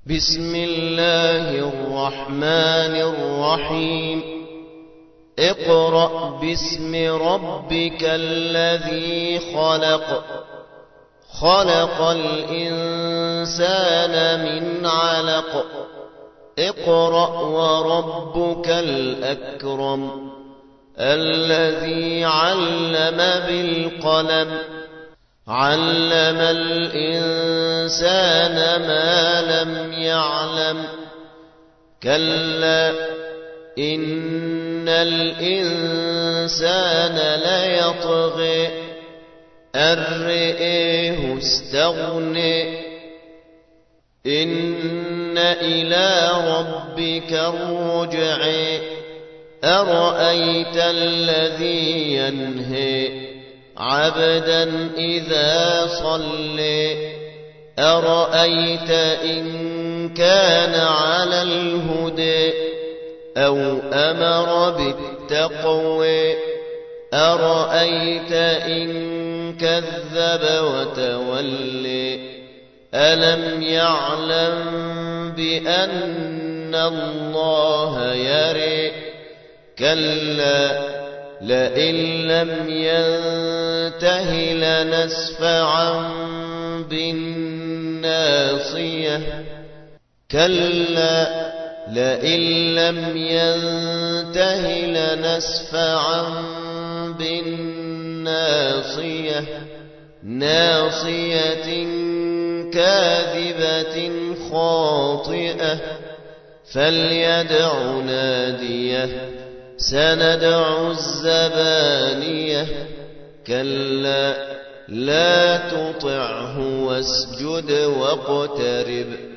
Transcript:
بسم الله الرحمن الرحيم اقرأ باسم ربك الذي خلق خلق الإنسان من علق اقرأ وربك الأكرم الذي علم بالقلم علم الإنسان ما لم يعلم كلا إن الإنسان ليطغى أن رآه استغنى إن إلى ربك الرجع أرأيت الذي ينهى عبدا إذا صلى أرأيت إن كان على الهدى أو أمر بالتقوى أرأيت إن كذب وتولى ألم يعلم بأن الله يرى كلا لئن لم ينته لنسفعا بالناصية كلا لئن لم ينته لنسفعا بالناصية ناصية كاذبة خاطئة فليدع ناديه سندع الزبانية كلا لا تطعه واسجد واقترب